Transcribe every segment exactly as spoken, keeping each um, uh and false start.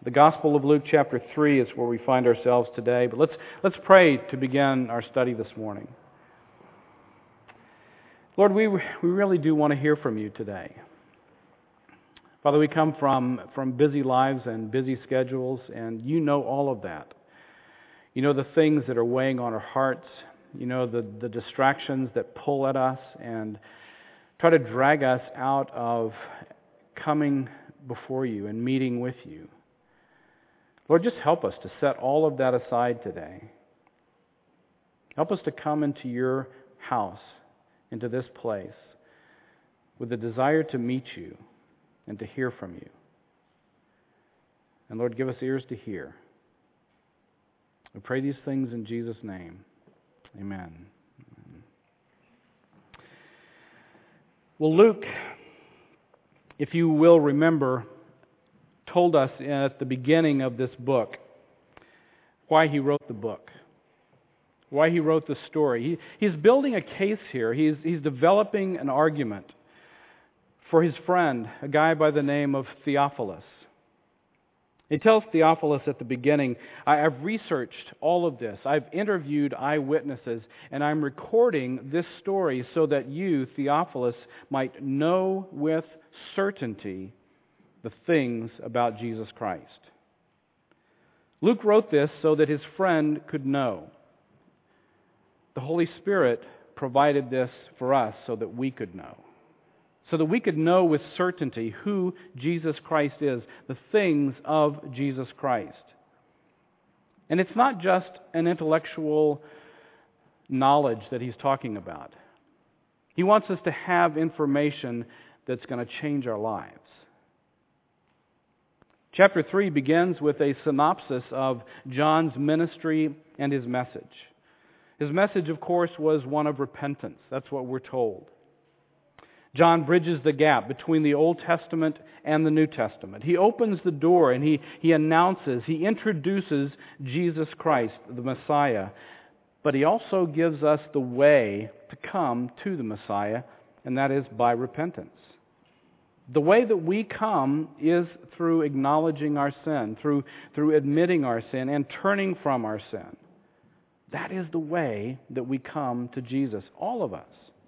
The Gospel of Luke chapter three is where we find ourselves today. But let's let's pray to begin our study this morning. Lord, we we really do want to hear from you today. Father, we come from, from busy lives and busy schedules, and you know all of that. You know the things that are weighing on our hearts. You know the, the distractions that pull at us and try to drag us out of coming before you and meeting with you. Lord, just help us to set all of that aside today. Help us to come into your house, into this place, with the desire to meet you and to hear from you. And Lord, give us ears to hear. We pray these things in Jesus' name. Amen. Well, Luke, if you will remember, told us at the beginning of this book why he wrote the book, why he wrote the story. He, he's building a case here. He's, he's developing an argument for his friend, a guy by the name of Theophilus. He tells Theophilus at the beginning, I, I've researched all of this. I've interviewed eyewitnesses, and I'm recording this story so that you, Theophilus, might know with certainty the things about Jesus Christ. Luke wrote this so that his friend could know. The Holy Spirit provided this for us so that we could know. So that we could know with certainty who Jesus Christ is, the things of Jesus Christ. And it's not just an intellectual knowledge that he's talking about. He wants us to have information that's going to change our lives. Chapter three begins with a synopsis of John's ministry and his message. His message, of course, was one of repentance. That's what we're told. John bridges the gap between the Old Testament and the New Testament. He opens the door and he, he announces, he introduces Jesus Christ, the Messiah. But he also gives us the way to come to the Messiah, and that is by repentance. The way that we come is through acknowledging our sin, through, through admitting our sin and turning from our sin. That is the way that we come to Jesus, all of us.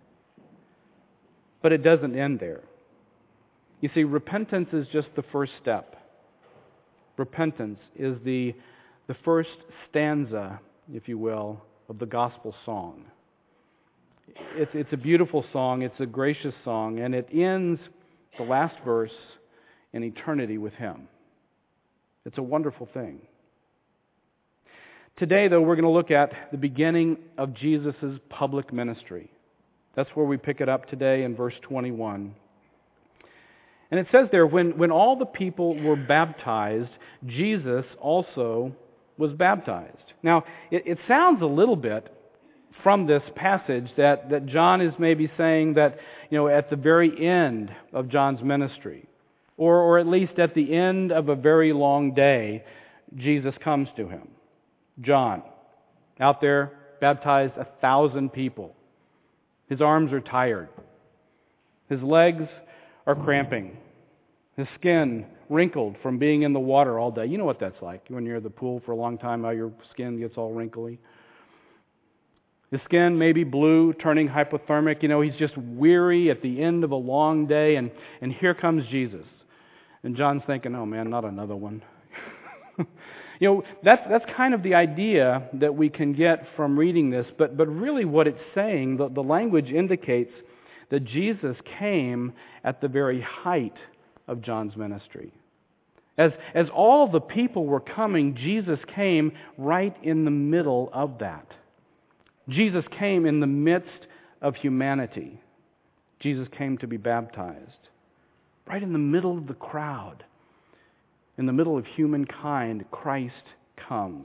But it doesn't end there. You see, repentance is just the first step. Repentance is the, the first stanza, if you will, of the gospel song. It's, it's a beautiful song, it's a gracious song, and it ends the last verse in eternity with Him. It's a wonderful thing. Today, though, we're going to look at the beginning of Jesus' public ministry. That's where we pick it up today in verse twenty-one. And it says there, when, when all the people were baptized, Jesus also was baptized. Now, it, it sounds a little bit from this passage that, that John is maybe saying that, you know, at the very end of John's ministry, or, or at least at the end of a very long day, Jesus comes to him. John, out there, baptized a thousand people. His arms are tired. His legs are cramping. His skin wrinkled from being in the water all day. You know what that's like when you're at the pool for a long time, how your skin gets all wrinkly. His skin may be blue, turning hypothermic. You know, he's just weary at the end of a long day, and, and here comes Jesus. And John's thinking, oh man, not another one. You know, that's that's kind of the idea that we can get from reading this, but but really what it's saying, the, the language indicates that Jesus came at the very height of John's ministry. As, as all the people were coming, Jesus came right in the middle of that. Jesus came in the midst of humanity. Jesus came to be baptized. Right in the middle of the crowd. In the middle of humankind, Christ comes.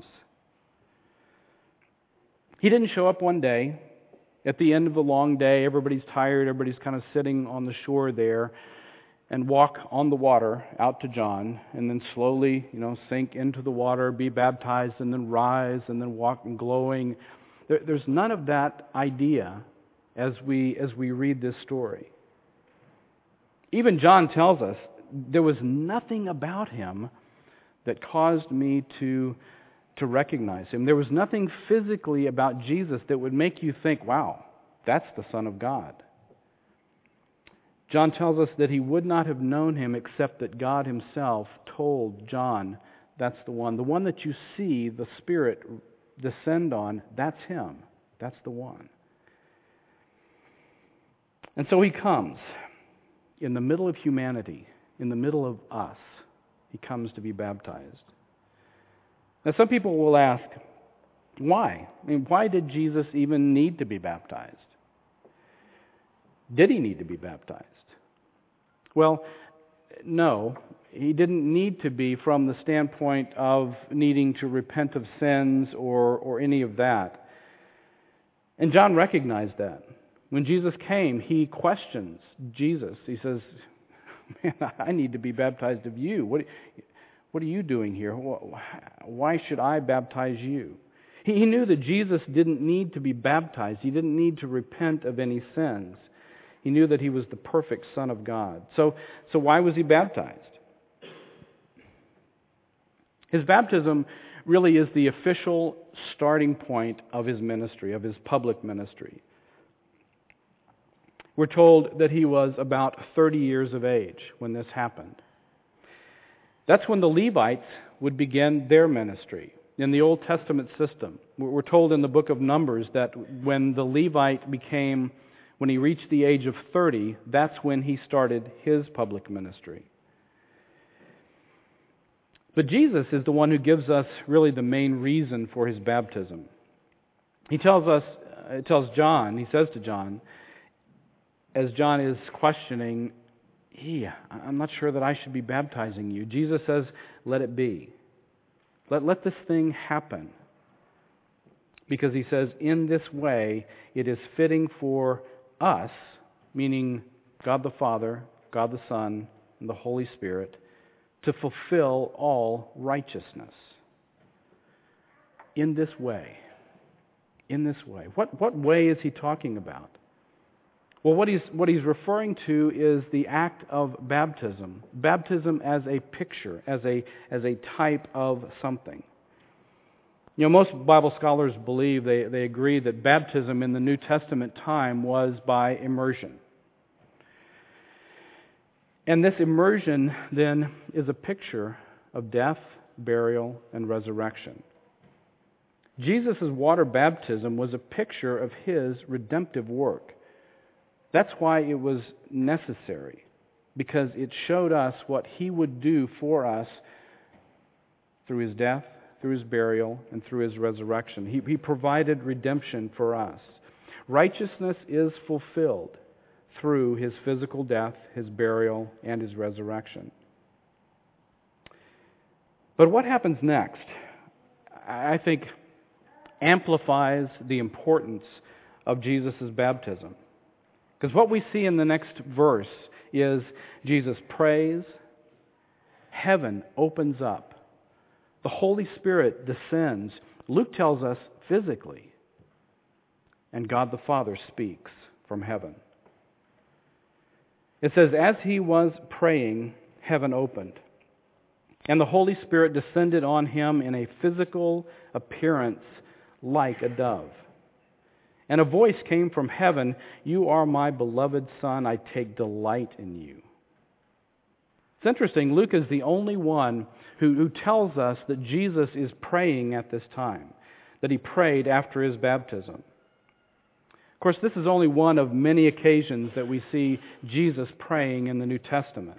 He didn't show up one day. At the end of the long day, everybody's tired, everybody's kind of sitting on the shore there, and walk on the water out to John, and then slowly, you know, sink into the water, be baptized, and then rise, and then walk and glowing. There, there's none of that idea as we as we read this story. Even John tells us there was nothing about him that caused me to, to recognize him. There was nothing physically about Jesus that would make you think, wow, that's the Son of God. John tells us that he would not have known him except that God himself told John, that's the one. The one that you see the Spirit descend on, that's him. That's the one. And so he comes in the middle of humanity, in the middle of us. He comes to be baptized. Now some people will ask, why? I mean, why did Jesus even need to be baptized? Did he need to be baptized? Well, no, he didn't need to be from the standpoint of needing to repent of sins or, or any of that. And John recognized that. When Jesus came, he questions Jesus. He says, man, I need to be baptized of you. What, what are you doing here? Why should I baptize you? He knew that Jesus didn't need to be baptized. He didn't need to repent of any sins. He knew that he was the perfect Son of God. So, so why was he baptized? His baptism really is the official starting point of his ministry, of his public ministry. We're told that he was about thirty years of age when this happened. That's when the Levites would begin their ministry. In the Old Testament system, we're told in the book of Numbers that when the Levite became, when he reached the age of thirty, that's when he started his public ministry. But Jesus is the one who gives us really the main reason for his baptism. He tells us, it tells John, he says to John, as John is questioning, yeah, I'm not sure that I should be baptizing you. Jesus says, let it be. Let, let this thing happen. Because he says, in this way, it is fitting for us, meaning God the Father, God the Son, and the Holy Spirit, to fulfill all righteousness. In this way. In this way. What, what way is he talking about? Well, what he's, what he's referring to is the act of baptism. Baptism as a picture, as a, as a type of something. You know, most Bible scholars believe, they, they agree that baptism in the New Testament time was by immersion. And this immersion, then, is a picture of death, burial, and resurrection. Jesus' water baptism was a picture of his redemptive work. That's why it was necessary, because it showed us what he would do for us through his death, through his burial, and through his resurrection. He, he provided redemption for us. Righteousness is fulfilled through his physical death, his burial, and his resurrection. But what happens next, I think, amplifies the importance of Jesus' baptism. Because what we see in the next verse is Jesus prays, heaven opens up, the Holy Spirit descends. Luke tells us physically, and God the Father speaks from heaven. It says, as he was praying, heaven opened, and the Holy Spirit descended on him in a physical appearance like a dove. And a voice came from heaven, you are my beloved Son, I take delight in you. It's interesting, Luke is the only one who, who tells us that Jesus is praying at this time, that he prayed after his baptism. Of course, this is only one of many occasions that we see Jesus praying in the New Testament.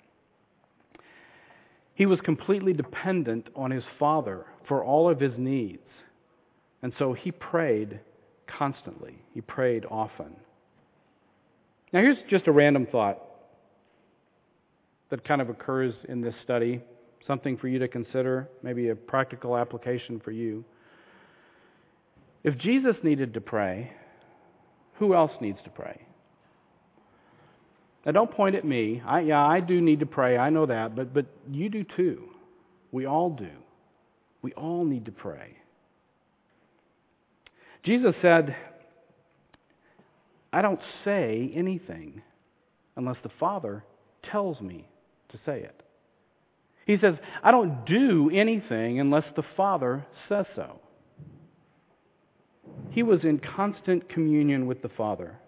He was completely dependent on his Father for all of his needs. And so he prayed constantly. He prayed often. Now here's just a random thought that kind of occurs in this study, something for you to consider, maybe a practical application for you. If Jesus needed to pray, who else needs to pray? Now don't point at me. I, yeah, I do need to pray, I know that, but, but you do too. We all do. We all need to pray. Jesus said, I don't say anything unless the Father tells me to say it. He says, I don't do anything unless the Father says so. He was in constant communion with the Father.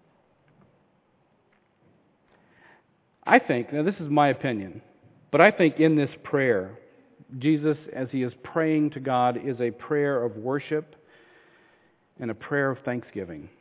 I think, now this is my opinion, but I think in this prayer, Jesus, as he is praying to God, is a prayer of worship and a prayer of thanksgiving.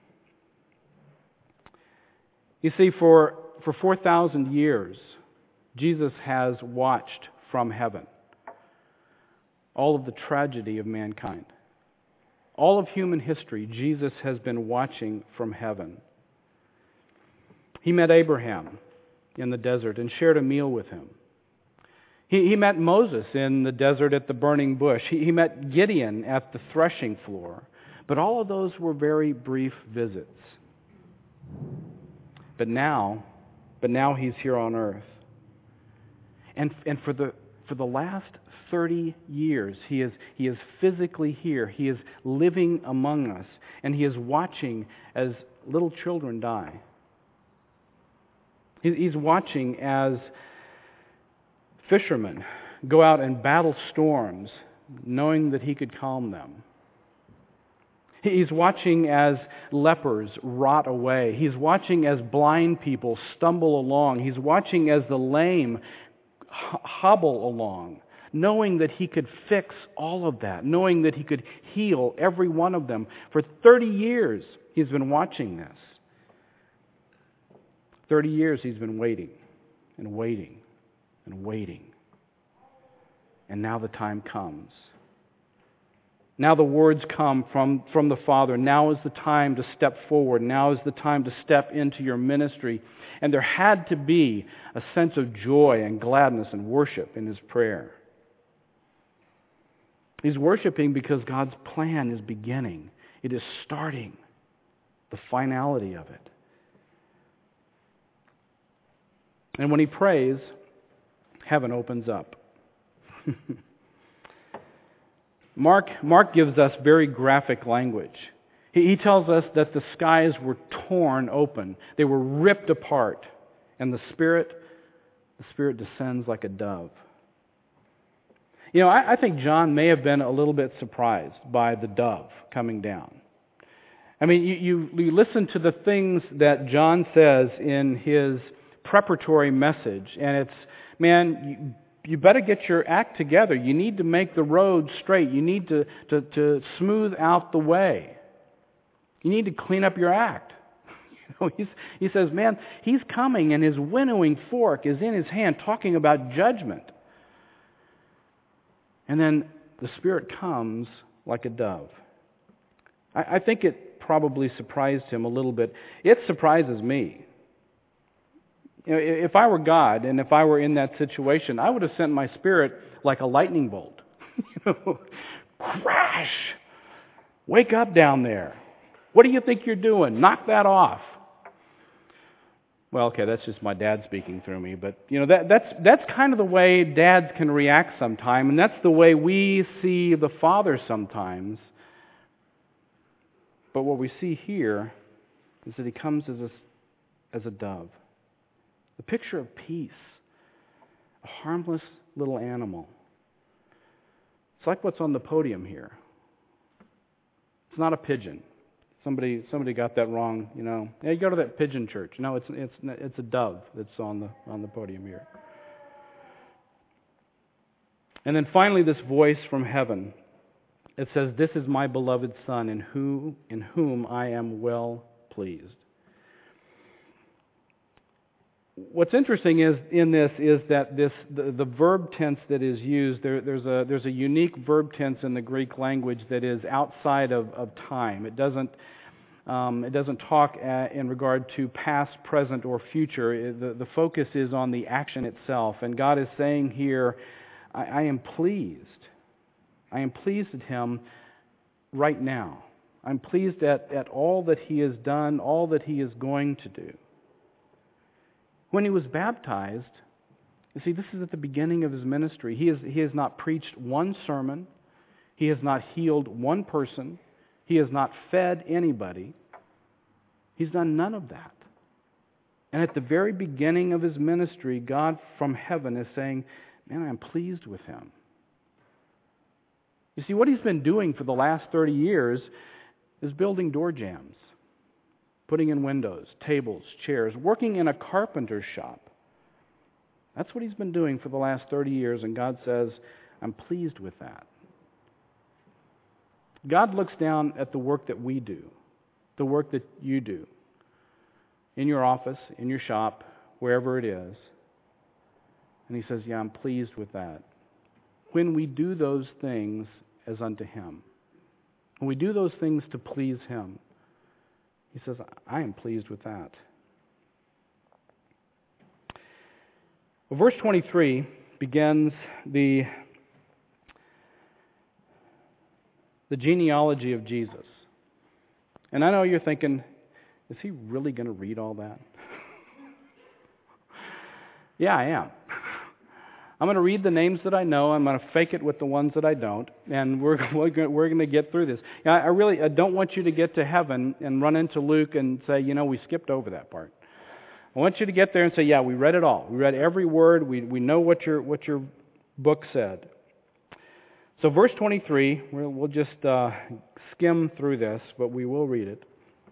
You see, for, for four thousand years, Jesus has watched from heaven all of the tragedy of mankind. All of human history, Jesus has been watching from heaven. He met Abraham in the desert and shared a meal with him. He, he met Moses in the desert at the burning bush. He, he met Gideon at the threshing floor. But all of those were very brief visits. But now, but now he's here on earth. And, and for the for the last thirty years, he is, he is physically here. He is living among us. And he is watching as little children die. He, he's watching as fishermen go out and battle storms, knowing that he could calm them. He's watching as lepers rot away. He's watching as blind people stumble along. He's watching as the lame hobble along, knowing that he could fix all of that, knowing that he could heal every one of them. For thirty years, he's been watching this. thirty years he's been waiting and waiting and waiting. And now the time comes. Now the words come from, from the Father. Now is the time to step forward. Now is the time to step into your ministry. And there had to be a sense of joy and gladness and worship in his prayer. He's worshiping because God's plan is beginning. It is starting. The finality of it. And when he prays, heaven opens up. Mark, Mark gives us very graphic language. He, he tells us that the skies were torn open. They were ripped apart. And the Spirit, the Spirit descends like a dove. You know, I, I think John may have been a little bit surprised by the dove coming down. I mean, you, you, you listen to the things that John says in his preparatory message, and it's, man, you, you better get your act together. You need to make the road straight. You need to, to, to smooth out the way. You need to clean up your act. You know, he's, he says, man, he's coming, and his winnowing fork is in his hand, talking about judgment. And then the Spirit comes like a dove. I, I think it probably surprised him a little bit. It surprises me. You know, if I were God and if I were in that situation, I would have sent my Spirit like a lightning bolt. You know, crash! Wake up down there. What do you think you're doing? Knock that off. Well, okay, that's just my dad speaking through me, but you know that that's that's kind of the way dads can react sometimes, and that's the way we see the Father sometimes. But what we see here is that he comes as a as a dove. The picture of peace. A harmless little animal. It's like what's on the podium here. It's not a pigeon. Somebody somebody got that wrong, you know. Yeah, you go to that pigeon church. No, it's it's it's a dove that's on the on the podium here. And then finally this voice from heaven. It says, "This is my beloved Son, in who in whom I am well pleased." What's interesting is in this is that this the, the verb tense that is used, there, there's a there's a unique verb tense in the Greek language that is outside of, of time. It doesn't um, it doesn't talk at, in regard to past, present, or future. It, the, the focus is on the action itself. And God is saying here, I, I am pleased. I am pleased at Him right now. I'm pleased at, at all that He has done, all that He is going to do. When he was baptized, you see, this is at the beginning of his ministry. He, is, he has not preached one sermon. He has not healed one person. He has not fed anybody. He's done none of that. And at the very beginning of his ministry, God from heaven is saying, man, I'm pleased with him. You see, what he's been doing for the last thirty years is building door jambs, putting in windows, tables, chairs, working in a carpenter's shop. That's what he's been doing for the last thirty years, and God says, I'm pleased with that. God looks down at the work that we do, the work that you do, in your office, in your shop, wherever it is, and he says, yeah, I'm pleased with that. When we do those things as unto him, when we do those things to please him, he says, I am pleased with that. Well, verse twenty-three begins the, the genealogy of Jesus. And I know you're thinking, is he really going to read all that? Yeah, I am. I'm going to read the names that I know. I'm going to fake it with the ones that I don't, and we're we're going to get through this. I really I don't want you to get to heaven and run into Luke and say, you know, we skipped over that part. I want you to get there and say, yeah, we read it all. We read every word. We we know what your what your book said. So verse twenty-three, we'll, we'll just uh, skim through this, but we will read it.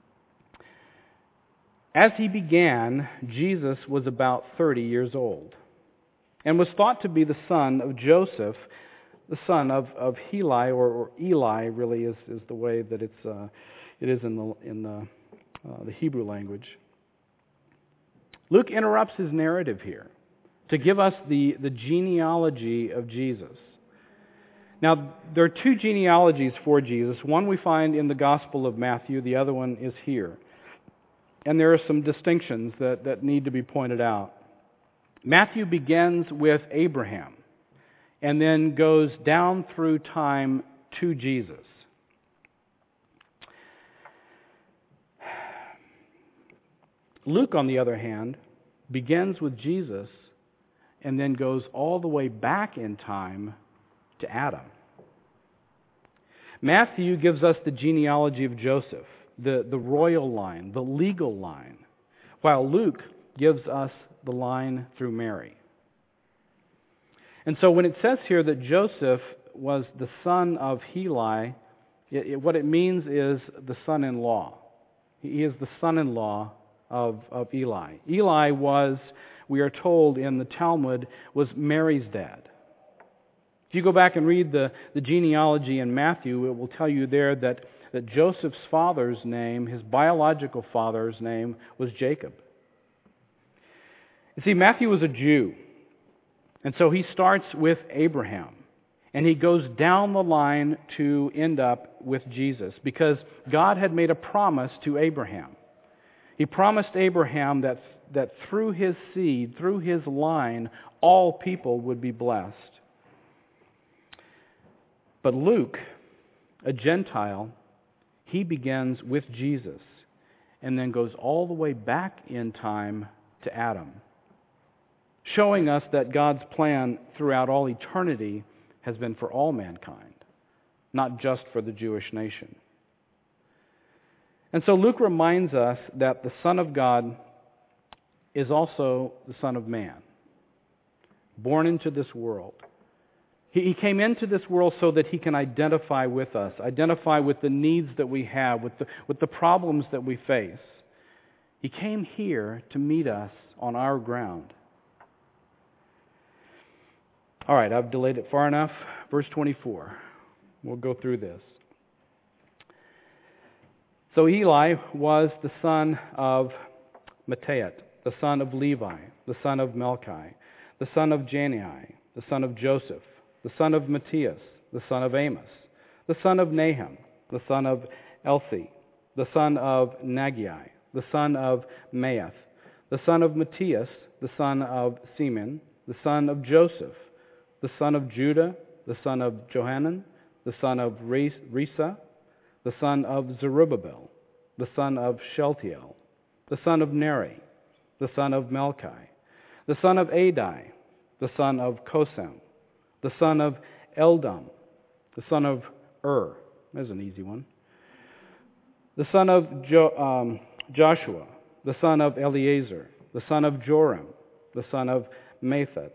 As he began, Jesus was about thirty years old, and was thought to be the son of Joseph, the son of, of Heli, or, or Eli, really is, is the way that it's uh, it is in the in the uh, the Hebrew language. Luke interrupts his narrative here to give us the, the genealogy of Jesus. Now, there are two genealogies for Jesus. One we find in the Gospel of Matthew, the other one is here. And there are some distinctions that, that need to be pointed out. Matthew begins with Abraham and then goes down through time to Jesus. Luke, on the other hand, begins with Jesus and then goes all the way back in time to Adam. Matthew gives us the genealogy of Joseph, the, the royal line, the legal line, while Luke gives us the line through Mary. And so when it says here that Joseph was the son of Heli, it, it, what it means is the son-in-law. He is the son-in-law of, of Eli. Eli was, we are told in the Talmud, was Mary's dad. If you go back and read the, the genealogy in Matthew, it will tell you there that, that Joseph's father's name, his biological father's name, was Jacob. You see, Matthew was a Jew, and so he starts with Abraham, and he goes down the line to end up with Jesus, because God had made a promise to Abraham. He promised Abraham that, that through his seed, through his line, all people would be blessed. But Luke, a Gentile, he begins with Jesus and then goes all the way back in time to Adam, showing us that God's plan throughout all eternity has been for all mankind, not just for the Jewish nation. And so Luke reminds us that the Son of God is also the Son of Man, born into this world. He came into this world so that he can identify with us, identify with the needs that we have, with the, with the problems that we face. He came here to meet us on our ground. All right, I've delayed it far enough. Verse twenty-four. We'll go through this. So Eli was the son of Matthias, the son of Levi, the son of Melchi, the son of Jannai, the son of Joseph, the son of Matthias, the son of Amos, the son of Nahum, the son of Elsi, the son of Nagai, the son of Maath, the son of Matthias, the son of Simeon, the son of Joseph, the son of Judah, the son of Johanan, the son of Risa, the son of Zerubbabel, the son of Shealtiel, the son of Neri, the son of Melchi, the son of Adai, the son of Kosam, the son of Eldam, the son of Ur. There's an easy one. The son of jo- um, Joshua, the son of Eleazar, the son of Joram, the son of Mathat,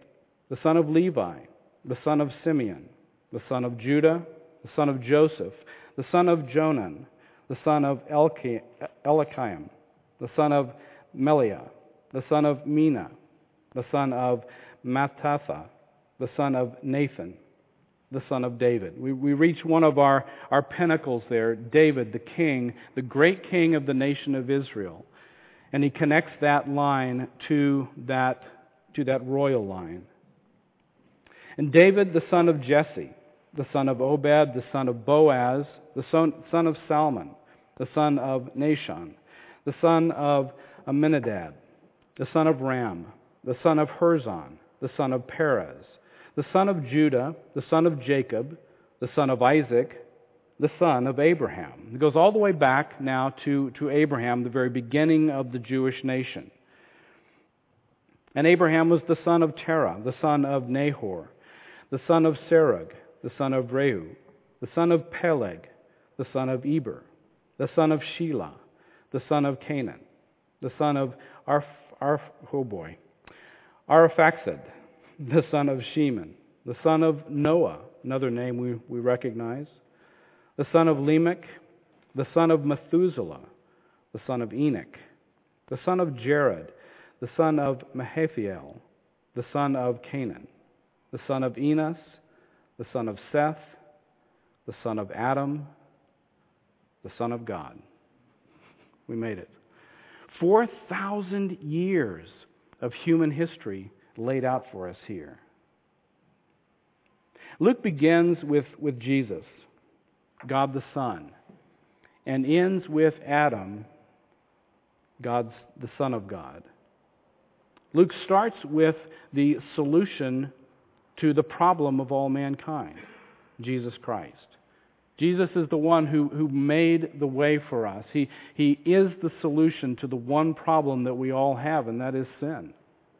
the son of Levi, the son of Simeon, the son of Judah, the son of Joseph, the son of Jonan, the son of Elki- Eliakim, the son of Meliah, the son of Mena, the son of Mattatha, the son of Nathan, the son of David. We, we reach one of our, our pinnacles there, David, the king, the great king of the nation of Israel. And he connects that line to that, to that royal line. And David, the son of Jesse, the son of Obed, the son of Boaz, the son, son of Salmon, the son of Nashon, the son of Amminadab, the son of Ram, the son of Herzon, the son of Perez, the son of Judah, the son of Jacob, the son of Isaac, the son of Abraham. It goes all the way back now to, to Abraham, the very beginning of the Jewish nation. And Abraham was the son of Terah, the son of Nahor, the son of Serug, the son of Reu, the son of Peleg, the son of Eber, the son of Shelah, the son of Canaan, the son of Arf, Arf oh boy, Arphaxad, the son of Sheman, the son of Noah, another name we, we recognize, the son of Lamech, the son of Methuselah, the son of Enoch, the son of Jared, the son of Mahathiel, the son of Canaan, the son of Enos, the son of Seth, the son of Adam, the son of God. We made it. Four thousand years of human history laid out for us here. Luke begins with, with Jesus, God the Son, and ends with Adam, God's the Son of God. Luke starts with the solution to the problem of all mankind, Jesus Christ. Jesus is the one who, who made the way for us. He, he is the solution to the one problem that we all have, and that is sin.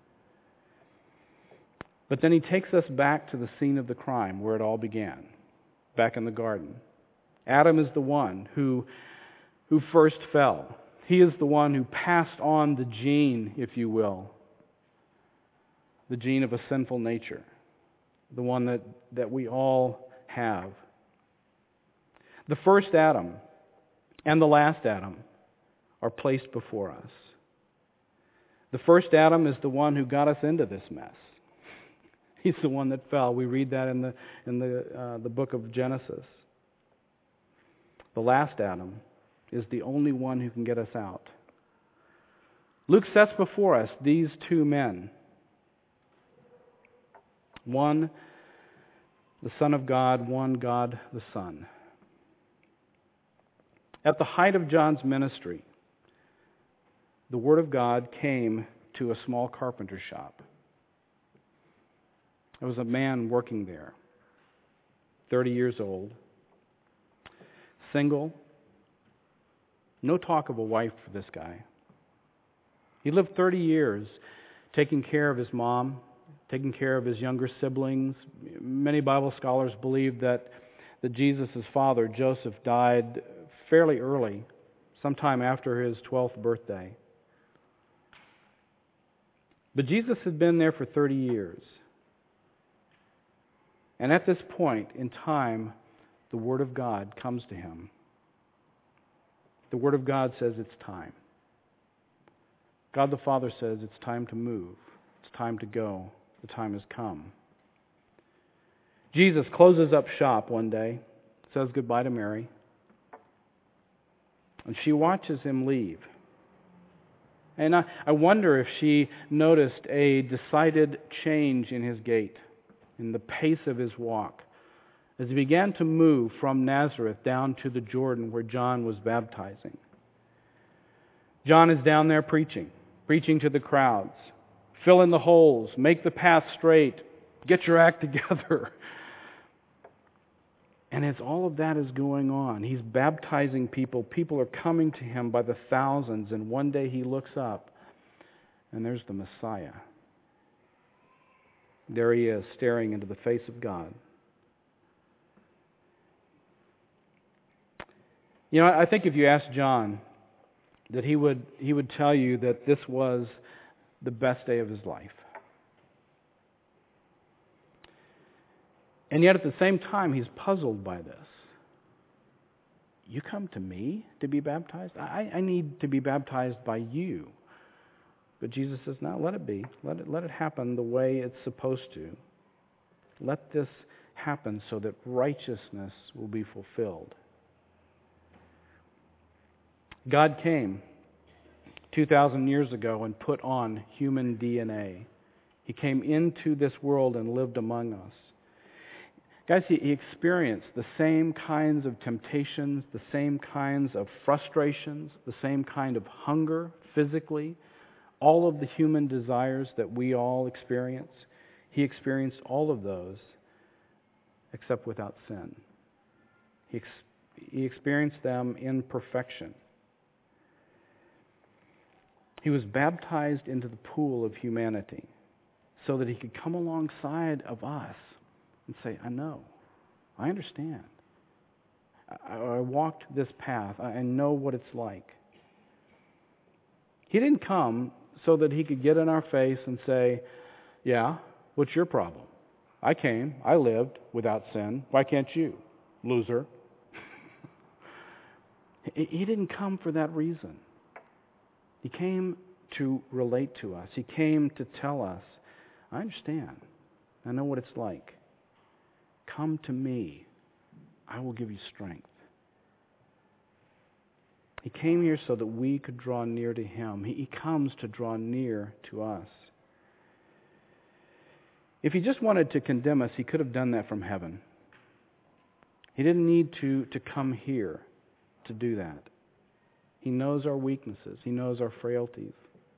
But then he takes us back to the scene of the crime where it all began, back in the garden. Adam is the one who, who first fell. He is the one who passed on the gene, if you will, the gene of a sinful nature, the one that, that we all have. The first Adam and the last Adam are placed before us. The first Adam is the one who got us into this mess. He's the one that fell. We read that in the in the uh, the book of Genesis. The last Adam is the only one who can get us out. Luke sets before us these two men. One, the Son of God, one, God the Son. At the height of John's ministry, the Word of God came to a small carpenter shop. There was a man working there, thirty years old, single, no talk of a wife for this guy. He lived thirty years taking care of his mom, taking care of his younger siblings. Many Bible scholars believe that, that Jesus' father, Joseph, died fairly early, sometime after his twelfth birthday. But Jesus had been there for thirty years. And at this point in time, the Word of God comes to him. The Word of God says it's time. God the Father says it's time to move. It's time to go. The time has come. Jesus closes up shop one day, says goodbye to Mary, and she watches him leave. And I, I wonder if she noticed a decided change in his gait, in the pace of his walk, as he began to move from Nazareth down to the Jordan where John was baptizing. John is down there preaching, preaching to the crowds. Fill in the holes, make the path straight, get your act together. And as all of that is going on, he's baptizing people. People are coming to him by the thousands, and one day he looks up, and there's the Messiah. There he is, staring into the face of God. You know, I think if you asked John, that he would he would tell you that this was the best day of his life. And yet at the same time, he's puzzled by this. You come to me to be baptized? I, I need to be baptized by you. But Jesus says, no, let it be. Let it, let it happen the way it's supposed to. Let this happen so that righteousness will be fulfilled. God came two thousand years ago and put on human D N A. He came into this world and lived among us. Guys, he, he experienced the same kinds of temptations, the same kinds of frustrations, the same kind of hunger physically, all of the human desires that we all experience. He experienced all of those, except without sin. He, ex- he experienced them in perfection. He was baptized into the pool of humanity so that he could come alongside of us and say, I know, I understand. I, I walked this path. I know what it's like. He didn't come so that he could get in our face and say, yeah, what's your problem? I came, I lived without sin. Why can't you, loser? He didn't come for that reason. He came to relate to us. He came to tell us, I understand. I know what it's like. Come to me. I will give you strength. He came here so that we could draw near to him. He, he comes to draw near to us. If he just wanted to condemn us, he could have done that from heaven. He didn't need to, to come here to do that. He knows our weaknesses. He knows our frailties.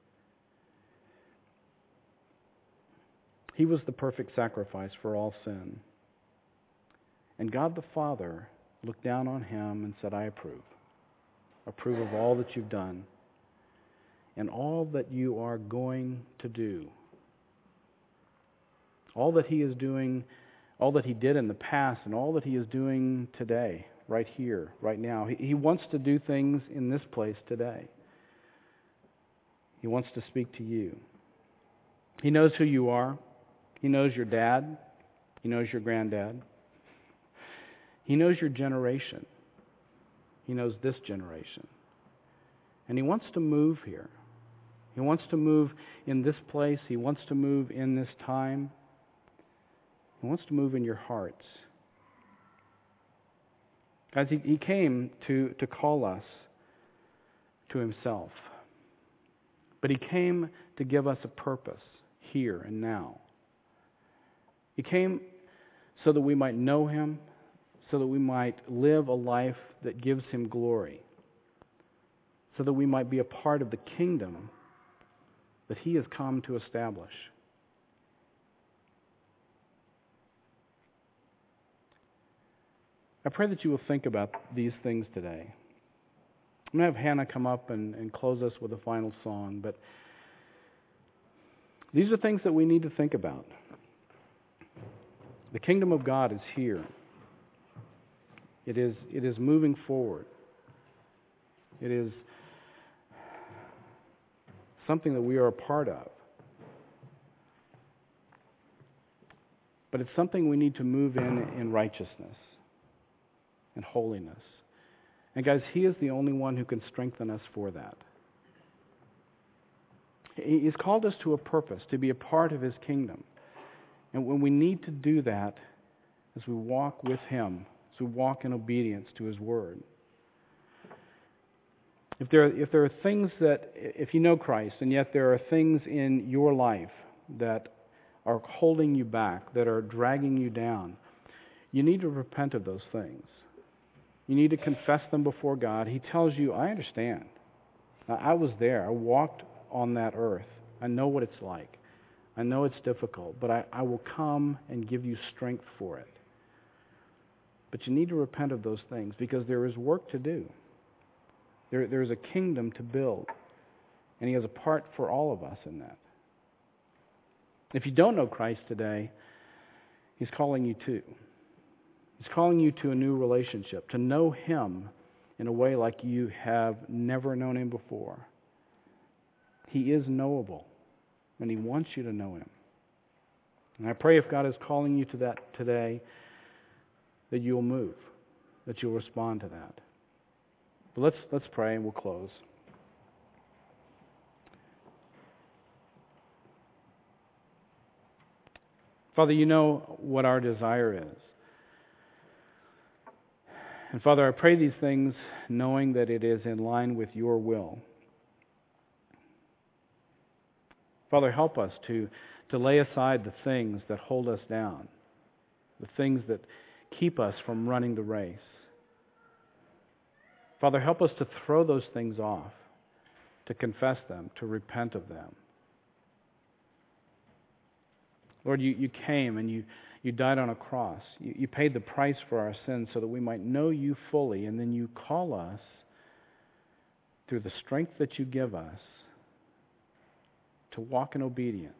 He was the perfect sacrifice for all sin. And God the Father looked down on him and said, I approve. Approve of all that you've done and all that you are going to do. All that he is doing, all that he did in the past and all that he is doing today, right here, right now. He, he wants to do things in this place today. He wants to speak to you. He knows who you are. He knows your dad. He knows your granddad. He knows your generation. He knows this generation. And he wants to move here. He wants to move in this place. He wants to move in this time. He wants to move in your hearts. Guys, he, he came to, to call us to himself. But he came to give us a purpose here and now. He came so that we might know him, so that we might live a life that gives him glory, so that we might be a part of the kingdom that he has come to establish. I pray that you will think about these things today. I'm going to have Hannah come up and, and close us with a final song, but these are things that we need to think about. The kingdom of God is here. It is, it is moving forward. It is something that we are a part of. But it's something we need to move in in righteousness and holiness. And guys, he is the only one who can strengthen us for that. He's called us to a purpose, to be a part of his kingdom. And when we need to do that, as we walk with him, as we walk in obedience to his word. If there, if there are things that, if you know Christ, and yet there are things in your life that are holding you back, that are dragging you down, you need to repent of those things. You need to confess them before God. He tells you, I understand. I was there. I walked on that earth. I know what it's like. I know it's difficult, but I, I will come and give you strength for it. But you need to repent of those things because there is work to do. There, there is a kingdom to build, and he has a part for all of us in that. If you don't know Christ today, he's calling you to. He's calling you to a new relationship, to know him in a way like you have never known him before. He is knowable, and he wants you to know him. And I pray if God is calling you to that today, that you'll move, that you'll respond to that. But let's let's pray and we'll close. Father, you know what our desire is. And Father, I pray these things knowing that it is in line with your will. Father, help us to, to lay aside the things that hold us down, the things that keep us from running the race. Father, help us to throw those things off, to confess them, to repent of them. Lord, you, you came and you, you died on a cross. You, you paid the price for our sins so that we might know you fully, and then you call us through the strength that you give us to walk in obedience.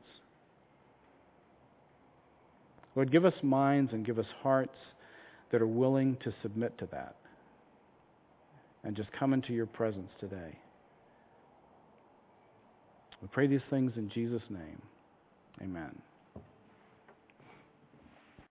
Lord, give us minds and give us hearts that are willing to submit to that and just come into your presence today. We pray these things in Jesus' name. Amen.